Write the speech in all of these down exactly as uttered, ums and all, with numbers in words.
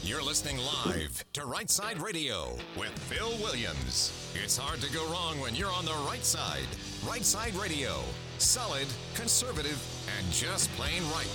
You're listening live to Right Side Radio with Phil Williams. It's hard to go wrong when you're on the right side. Right Side Radio. Solid, conservative, and just plain right.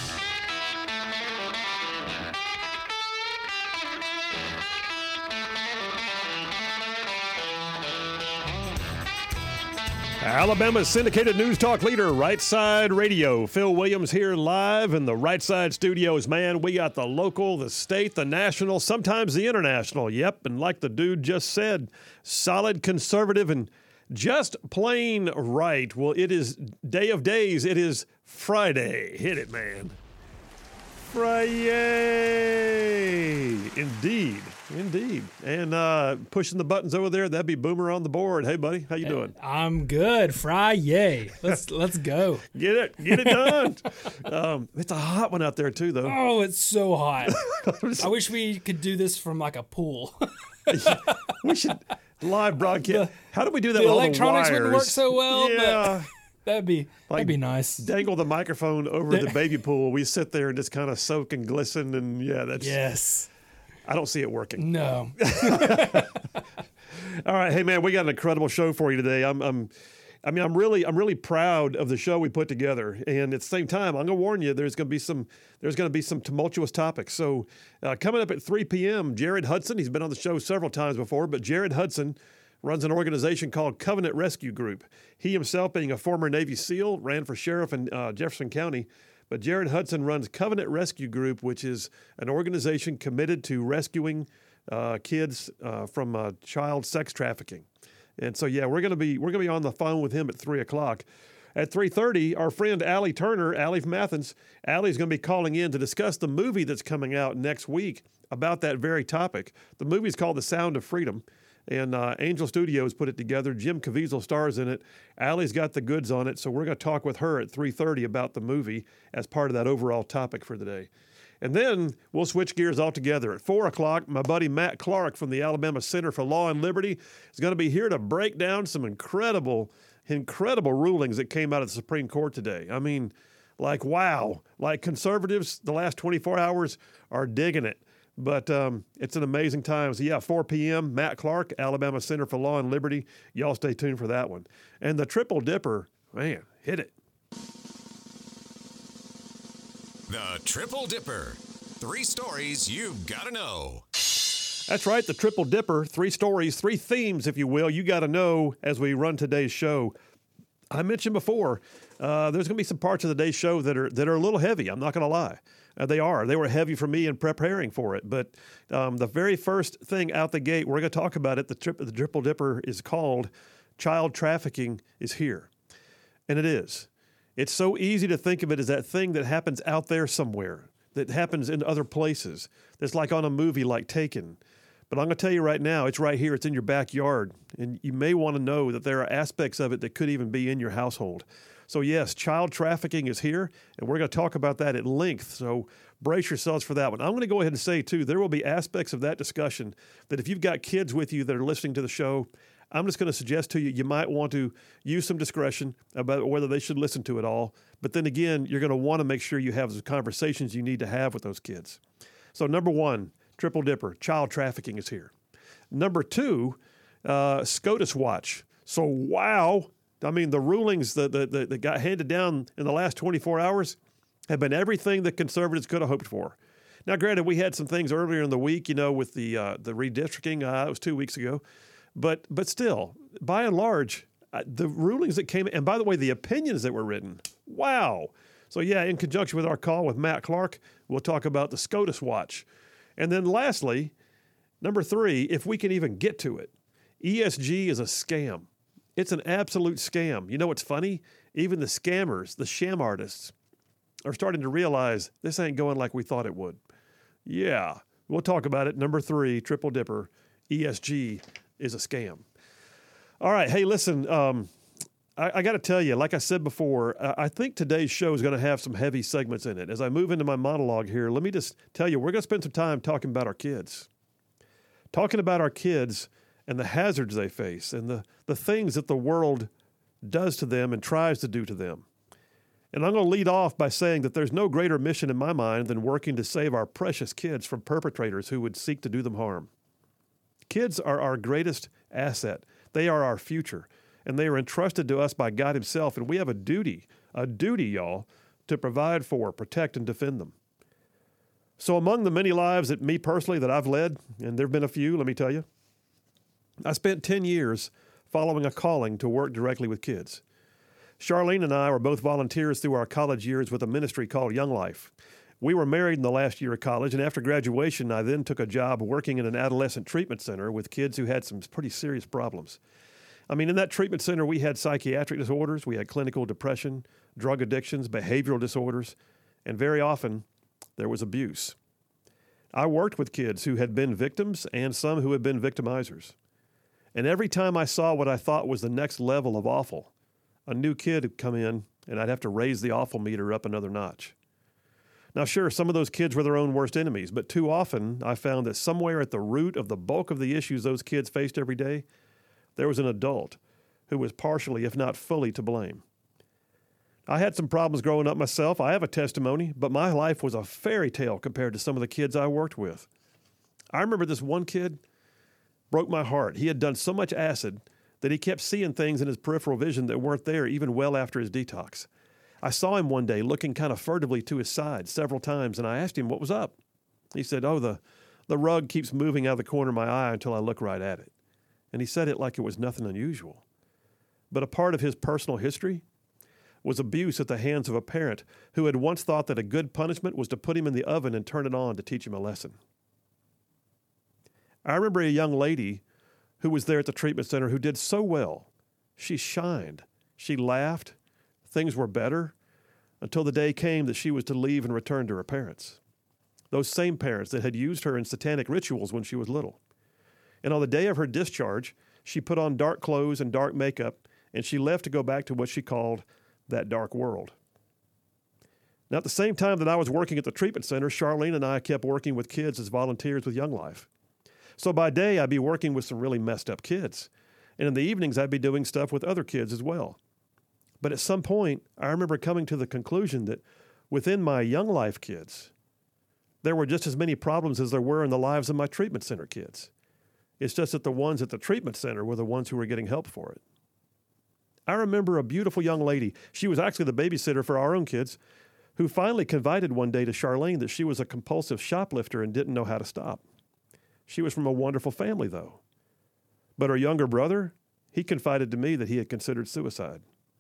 Alabama's syndicated news talk leader, Right Side Radio. Phil Williams here live in the Right Side studios. Man, we got the local, the state, the national, sometimes the international. Yep, and like the dude just said, solid, conservative, and just plain right. Well, it is day of days. It is Friday. Hit it, man. Friday. Indeed. Indeed. And uh, pushing the buttons over there, that'd be Boomer on the board. Hey, buddy, how you doing? I'm good. Friday. Let's let's go. Get it. Get it done. um, it's a hot one out there, too, though. Oh, it's so hot. I wish we could do this from, like, a pool. We should live broadcast. The, How do we do that the with all the electronics wires? wouldn't work so well, yeah. but that'd be, like, that'd be nice. Dangle the microphone over the baby pool. We sit there and just kind of soak and glisten, and, yeah, that's... Yes. I don't see it working. No. All right, hey man, we got an incredible show for you today. I'm, I'm, I mean, I'm really, I'm really proud of the show we put together. And at the same time, I'm gonna warn you, there's gonna be some, there's gonna be some tumultuous topics. So uh, coming up at three p.m., Jared Hudson. He's been on the show several times before, but Jared Hudson runs an organization called Covenant Rescue Group. He himself, being a former Navy SEAL, ran for sheriff in uh, Jefferson County. But Jared Hudson runs Covenant Rescue Group, which is an organization committed to rescuing uh, kids uh, from uh, child sex trafficking. And so, yeah, we're gonna be we're gonna be on the phone with him at three o'clock. At three thirty, our friend Allie Turner, Allie from Athens, Allie's gonna be calling in to discuss the movie that's coming out next week about that very topic. The movie's called The Sound of Freedom. And uh, Angel Studios put it together. Jim Caviezel stars in it. Allie's got the goods on it, so we're going to talk with her at three thirty about the movie as part of that overall topic for today. And then we'll switch gears altogether. At four o'clock, my buddy Matt Clark from the Alabama Center for Law and Liberty is going to be here to break down some incredible, incredible rulings that came out of the Supreme Court today. I mean, like, wow. Like, conservatives the last twenty-four hours are digging it. But um, it's an amazing time. So, yeah, four p.m., Matt Clark, Alabama Center for Law and Liberty. Y'all stay tuned for that one. And the Triple Dipper, man, hit it. The Triple Dipper. Three stories you've got to know. That's right, the Triple Dipper. Three stories, three themes, if you will, you got to know as we run today's show. I mentioned before, uh, there's going to be some parts of today's show that are that are a little heavy. I'm not going to lie. Uh, they are. They were heavy for me in preparing for it. But um, the very first thing out the gate, we're going to talk about it. The, trip, the Triple Dipper is called Child Trafficking is Here. And it is. It's so easy to think of it as that thing that happens out there somewhere, that happens in other places. That's like on a movie like Taken. But I'm going to tell you right now, it's right here. It's in your backyard. And you may want to know that there are aspects of it that could even be in your household. So, yes, child trafficking is here, and we're going to talk about that at length. So brace yourselves for that one. I'm going to go ahead and say, too, there will be aspects of that discussion that if you've got kids with you that are listening to the show, I'm just going to suggest to you, you might want to use some discretion about whether they should listen to it all. But then again, you're going to want to make sure you have the conversations you need to have with those kids. So, number one, Triple Dipper, child trafficking is here. Number two, uh, SCOTUS Watch. So, wow. I mean, the rulings that, that, that got handed down in the last twenty-four hours have been everything that conservatives could have hoped for. Now, granted, we had some things earlier in the week, you know, with the uh, the redistricting. Uh, it was two weeks ago. But but still, by and large, uh, the rulings that came, and by the way, the opinions that were written, wow. So, yeah, in conjunction with our call with Matt Clark, we'll talk about the SCOTUS Watch. And then lastly, number three, if we can even get to it, E S G is a scam. It's an absolute scam. You know what's funny? Even the scammers, the sham artists, are starting to realize this ain't going like we thought it would. Yeah, we'll talk about it. Number three, Triple Dipper, E S G is a scam. All right, hey, listen, um, I, I got to tell you, like I said before, I, I think today's show is going to have some heavy segments in it. As I move into my monologue here, let me just tell you, we're going to spend some time talking about our kids. Talking about our kids and the hazards they face and the, the things that the world does to them and tries to do to them. And I'm going to lead off by saying that there's no greater mission in my mind than working to save our precious kids from perpetrators who would seek to do them harm. Kids are our greatest asset. They are our future, and they are entrusted to us by God himself, and we have a duty, a duty, y'all, to provide for, protect, and defend them. So among the many lives that me personally that I've led, and there have been a few, let me tell you, I spent ten years following a calling to work directly with kids. Charlene and I were both volunteers through our college years with a ministry called Young Life. We were married in the last year of college, and after graduation, I then took a job working in an adolescent treatment center with kids who had some pretty serious problems. I mean, in that treatment center, we had psychiatric disorders, we had clinical depression, drug addictions, behavioral disorders, and very often there was abuse. I worked with kids who had been victims and some who had been victimizers. And every time I saw what I thought was the next level of awful, a new kid would come in and I'd have to raise the awful meter up another notch. Now, sure, some of those kids were their own worst enemies, but too often I found that somewhere at the root of the bulk of the issues those kids faced every day, there was an adult who was partially, if not fully, to blame. I had some problems growing up myself. I have a testimony, but my life was a fairy tale compared to some of the kids I worked with. I remember this one kid broke my heart. He had done so much acid that he kept seeing things in his peripheral vision that weren't there even well after his detox. I saw him one day looking kind of furtively to his side several times, and I asked him what was up. He said, oh, the, the rug keeps moving out of the corner of my eye until I look right at it. And he said it like it was nothing unusual. But a part of his personal history was abuse at the hands of a parent who had once thought that a good punishment was to put him in the oven and turn it on to teach him a lesson. I remember a young lady who was there at the treatment center who did so well. She shined. She laughed. Things were better until the day came that she was to leave and return to her parents. Those same parents that had used her in satanic rituals when she was little. And on the day of her discharge, she put on dark clothes and dark makeup, and she left to go back to what she called that dark world. Now, at the same time that I was working at the treatment center, Charlene and I kept working with kids as volunteers with Young Life. So by day, I'd be working with some really messed up kids. And in the evenings, I'd be doing stuff with other kids as well. But at some point, I remember coming to the conclusion that within my Young Life kids, there were just as many problems as there were in the lives of my treatment center kids. It's just that the ones at the treatment center were the ones who were getting help for it. I remember a beautiful young lady. She was actually the babysitter for our own kids, who finally confided one day to Charlene that she was a compulsive shoplifter and didn't know how to stop. She was from a wonderful family, though. But her younger brother, he confided to me that he had considered suicide.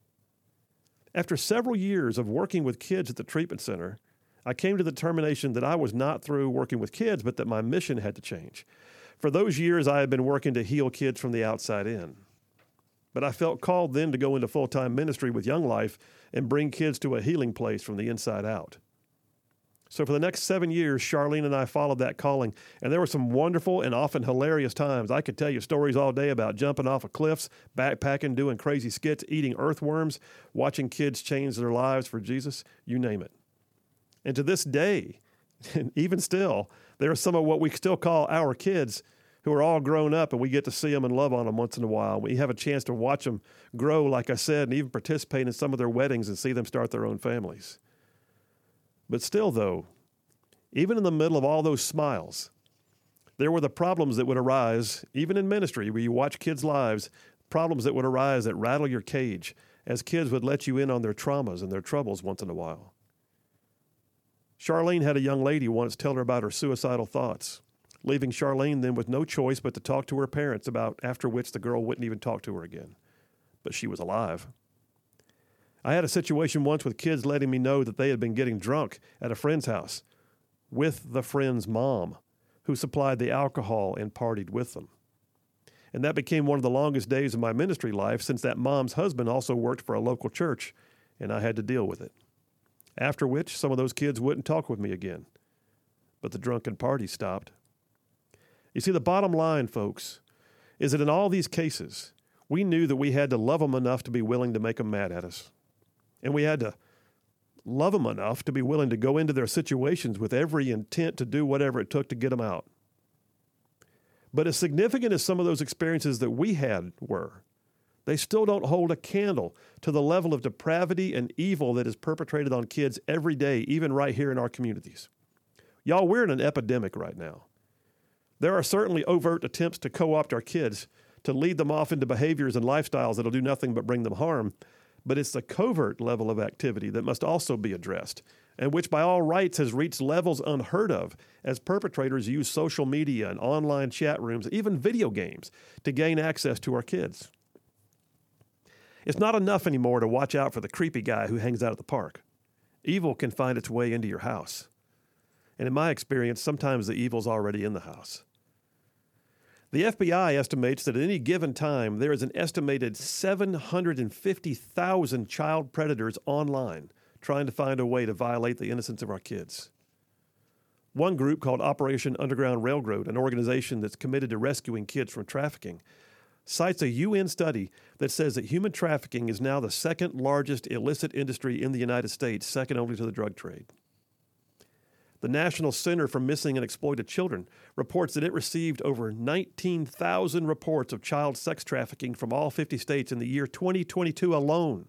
After several years of working with kids at the treatment center, I came to the determination that I was not through working with kids, but that my mission had to change. For those years, I had been working to heal kids from the outside in. But I felt called then to go into full-time ministry with Young Life and bring kids to a healing place from the inside out. So for the next seven years, Charlene and I followed that calling, and there were some wonderful and often hilarious times. I could tell you stories all day about jumping off of cliffs, backpacking, doing crazy skits, eating earthworms, watching kids change their lives for Jesus, you name it. And to this day, and even still, there are some of what we still call our kids who are all grown up, and we get to see them and love on them once in a while. We have a chance to watch them grow, like I said, and even participate in some of their weddings and see them start their own families. But still, though, even in the middle of all those smiles, there were the problems that would arise, even in ministry, where you watch kids' lives, problems that would arise that rattle your cage, as kids would let you in on their traumas and their troubles once in a while. Charlene had a young lady once tell her about her suicidal thoughts, leaving Charlene then with no choice but to talk to her parents, about after which the girl wouldn't even talk to her again. But she was alive. I had a situation once with kids letting me know that they had been getting drunk at a friend's house with the friend's mom, who supplied the alcohol and partied with them. And that became one of the longest days of my ministry life, since that mom's husband also worked for a local church, and I had to deal with it. After which, some of those kids wouldn't talk with me again. But the drunken party stopped. You see, the bottom line, folks, is that in all these cases, we knew that we had to love them enough to be willing to make them mad at us. And we had to love them enough to be willing to go into their situations with every intent to do whatever it took to get them out. But as significant as some of those experiences that we had were, they still don't hold a candle to the level of depravity and evil that is perpetrated on kids every day, even right here in our communities. Y'all, we're in an epidemic right now. There are certainly overt attempts to co-opt our kids, to lead them off into behaviors and lifestyles that'll do nothing but bring them harm. But it's the covert level of activity that must also be addressed, and which by all rights has reached levels unheard of as perpetrators use social media and online chat rooms, even video games, to gain access to our kids. It's not enough anymore to watch out for the creepy guy who hangs out at the park. Evil can find its way into your house. And in my experience, sometimes the evil's already in the house. The F B I estimates that at any given time, there is an estimated seven hundred fifty thousand child predators online trying to find a way to violate the innocence of our kids. One group called Operation Underground Railroad, an organization that's committed to rescuing kids from trafficking, cites a U N study that says that human trafficking is now the second largest illicit industry in the United States, second only to the drug trade. The National Center for Missing and Exploited Children reports that it received over nineteen thousand reports of child sex trafficking from all fifty states in the year twenty twenty-two alone.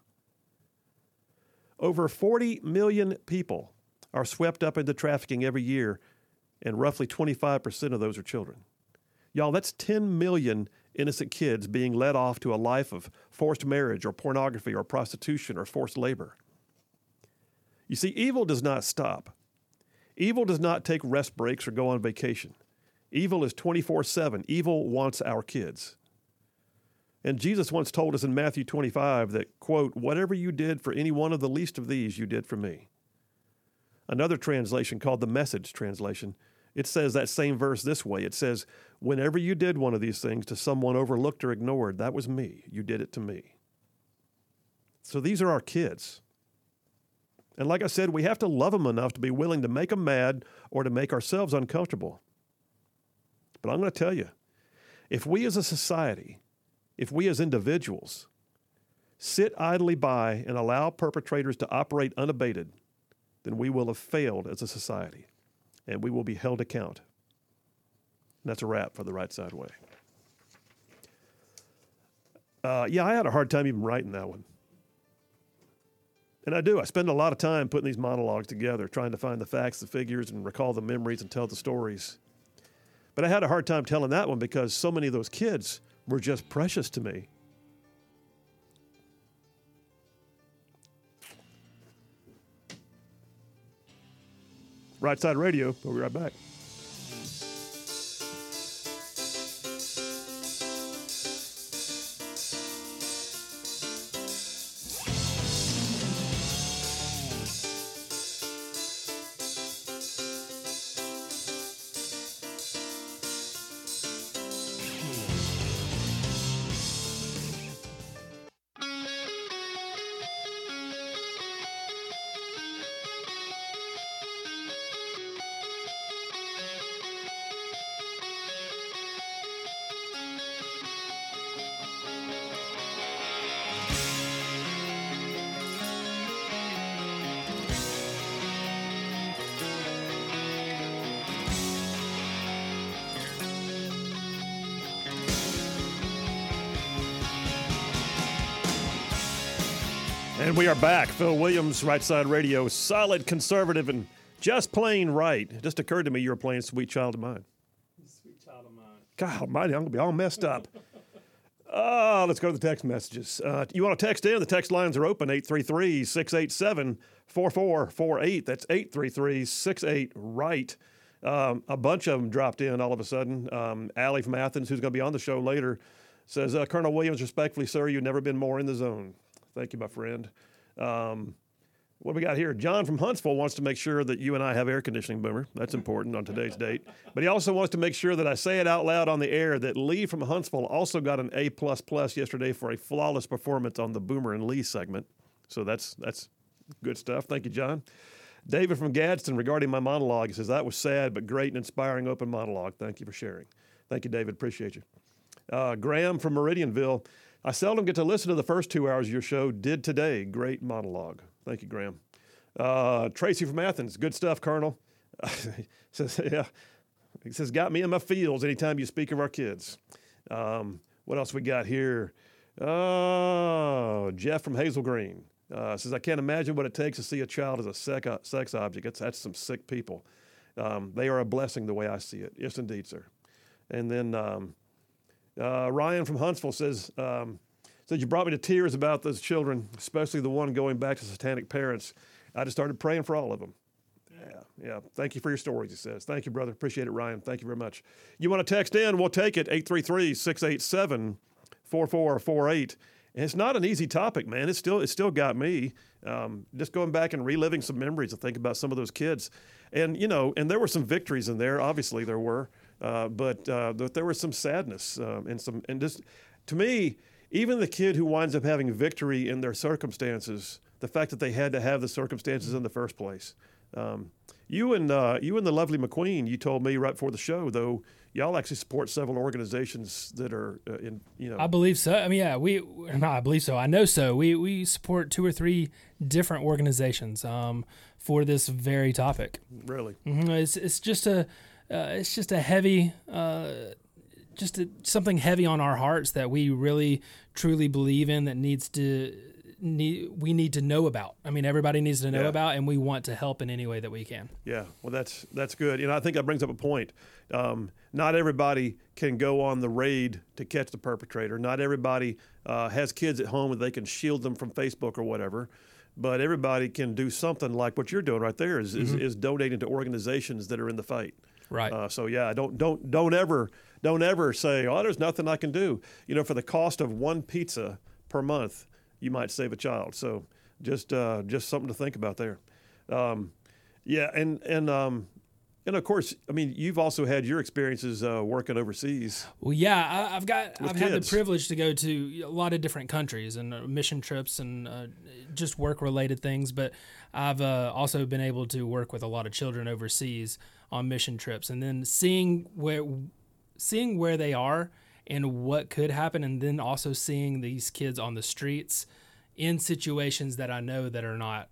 Over forty million people are swept up into trafficking every year, and roughly twenty-five percent of those are children. Y'all, that's ten million innocent kids being led off to a life of forced marriage or pornography or prostitution or forced labor. You see, evil does not stop. Evil does not take rest breaks or go on vacation. Evil is twenty-four seven. Evil wants our kids. And Jesus once told us in Matthew twenty-five that, quote, whatever you did for any one of the least of these, you did for me. Another translation called the Message translation, it says that same verse this way. It says, whenever you did one of these things to someone overlooked or ignored, that was me. You did it to me. So these are our kids. And like I said, we have to love them enough to be willing to make them mad or to make ourselves uncomfortable. But I'm going to tell you, if we as a society, if we as individuals sit idly by and allow perpetrators to operate unabated, then we will have failed as a society, and we will be held to account. And that's a wrap for the Right Side Way. Uh, yeah, I had a hard time even writing that one. And I do. I spend a lot of time putting these monologues together, trying to find the facts, the figures, and recall the memories and tell the stories. But I had a hard time telling that one because so many of those kids were just precious to me. Right Side Radio. We'll be right back. And we are back. Phil Williams, Right Side Radio, solid conservative and just plain right. It just occurred to me you were playing Sweet Child of Mine. Sweet Child of Mine. God almighty, I'm going to be all messed up. Oh, let's go to the text messages. Uh, you want to text in? The text lines are open, eight three three, six eight seven, four four four eight. That's eight three three, six eight, right. Um, a bunch of them dropped in all of a sudden. Um, Allie from Athens, who's going to be on the show later, says, uh, Colonel Williams, respectfully, sir, you've never been more in the zone. Thank you, my friend. Um, what we got here? John from Huntsville wants to make sure that you and I have air conditioning, Boomer. That's important on today's date. But he also wants to make sure that I say it out loud on the air that Lee from Huntsville also got an A plus plus yesterday for a flawless performance on the Boomer and Lee segment. So that's that's good stuff. Thank you, John. David from Gadsden, regarding my monologue, he says, that was sad but great and inspiring open monologue. Thank you for sharing. Thank you, David. Appreciate you. Uh, Graham from Meridianville, I seldom get to listen to the first two hours of your show. Did today. Great monologue. Thank you, Graham. Uh, Tracy from Athens. Good stuff, Colonel. says, yeah. He says, got me in my feels anytime you speak of our kids. Um, what else we got here? Oh, Jeff from Hazel Green uh, says, I can't imagine what it takes to see a child as a sec- sex object. That's, that's some sick people. Um, they are a blessing the way I see it. Yes, indeed, sir. And then um, uh, Ryan from Huntsville says, um, said, you brought me to tears about those children, especially the one going back to satanic parents. I just started praying for all of them. Yeah, yeah. Thank you for your stories, he says. Thank you, brother. Appreciate it, Ryan. Thank you very much. You want to text in, we'll take it, eight three three, six eight seven, four four four eight. And it's not an easy topic, man. It's still, it's still got me um, just going back and reliving some memories to think about some of those kids. And, you know, and there were some victories in there. Obviously there were. Uh, but uh, there was some sadness um, and some, and just, to me, even the kid who winds up having victory in their circumstances, the fact that they had to have the circumstances in the first place. Um, you and uh, you and the lovely McQueen, you told me right before the show, though, y'all actually support several organizations that are uh, in, you know. I believe so. I mean, yeah, we, no, I believe so. I know so. We we support two or three different organizations um, for this very topic. Really? Mm-hmm. It's it's just a uh, it's just a heavy, uh, just a, something heavy on our hearts that we really truly believe in that needs to. Need, we need to know about. I mean, everybody needs to know yeah. about, and we want to help in any way that we can. Yeah, well, that's that's good. You know, I think that brings up a point. Um, not everybody can go on the raid to catch the perpetrator. Not everybody uh, has kids at home that they can shield them from Facebook or whatever. But everybody can do something like what you're doing right there is mm-hmm. is, is donating to organizations that are in the fight. Right. Uh, so yeah, don't don't don't ever don't ever say, oh, there's nothing I can do. You know, for the cost of one pizza per month, you might save a child. So just uh, just something to think about there. Um, yeah, and and um, and of course, I mean, you've also had your experiences uh, working overseas. Well, yeah, I, I've got I've kids. had the privilege to go to a lot of different countries and uh, mission trips and uh, just work related things. But I've uh, also been able to work with a lot of children overseas on mission trips, and then seeing where seeing where they are and what could happen, and then also seeing these kids on the streets in situations that I know that are not,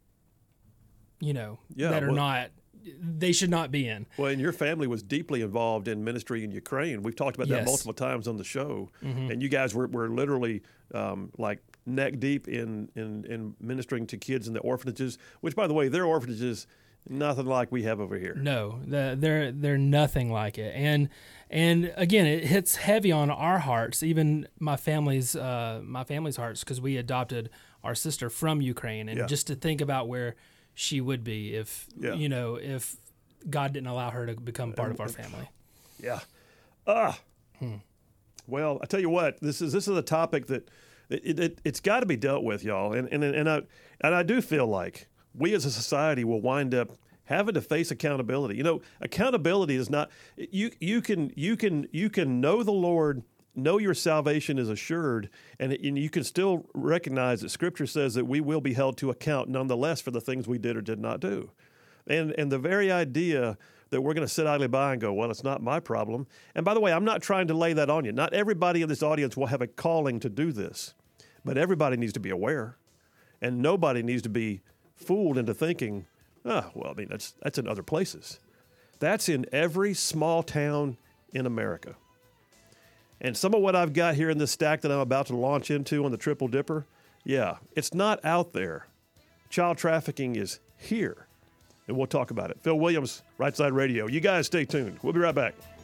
you know, yeah, that are well, not, they should not be in. Well, and your family was deeply involved in ministry in Ukraine. We've talked about that Yes. multiple times on the show. Mm-hmm. And you guys were, were literally um, like neck deep in, in, in ministering to kids in the orphanages, which, by the way, their orphanages, nothing like we have over here. No, the, they're they're nothing like it, and and again, it hits heavy on our hearts, even my family's uh, my family's hearts, because we adopted our sister from Ukraine, and Yeah. just to think about where she would be if Yeah. you know if God didn't allow her to become part of our family. Yeah. Ah. Hmm. Well, I tell you what, this is this is a topic that it, it it's got to be dealt with, y'all, and and and I and I do feel like we as a society will wind up having to face accountability. You know, accountability is not you. You can you can you can know the Lord, know your salvation is assured, and, and you can still recognize that Scripture says that we will be held to account nonetheless for the things we did or did not do. And and the very idea that we're going to sit idly by and go, well, it's not my problem. And by the way, I'm not trying to lay that on you. Not everybody in this audience will have a calling to do this, but everybody needs to be aware, and nobody needs to be fooled into thinking, oh, well, I mean, that's that's in other places. That's in every small town in America. And some of what I've got here in this stack that I'm about to launch into on the Triple Dipper, yeah, it's not out there. Child trafficking is here. And we'll talk about it. Phil Williams, Right Side Radio. You guys stay tuned. We'll be right back.